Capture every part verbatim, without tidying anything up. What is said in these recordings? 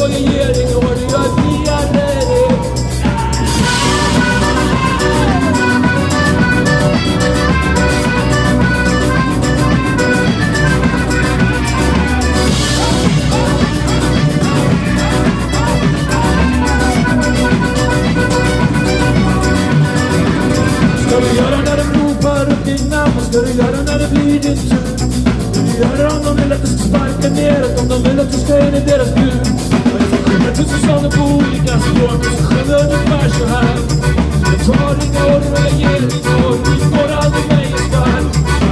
regering och det gör vi alla. Ska du göra när de ropar upp din namn? Vad ska du göra när det blir din tur? Du gör om de vill att du ska sparka neråt, om de vill att du ska in i deras bur. Och jag ska sjunga tusen sånger på olika språk, jag ska sjunga ungefär så här. Jag tar inga order och jag ger inga order, vi får aldrig mig i stark.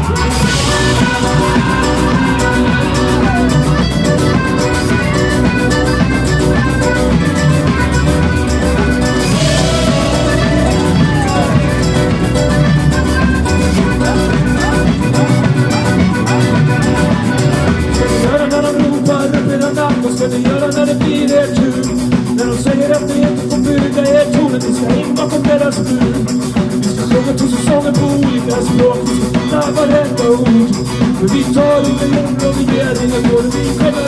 Vad ska ni göra när det blir er tur? När de säger att ni inte får bygga er torn, att ni ska in bakom deras mur. Vi ska sjunga tusen sånger på olika språk, vi ska finna varenda ord. För vi tar inte jord och vi ger inga gård, vi skäller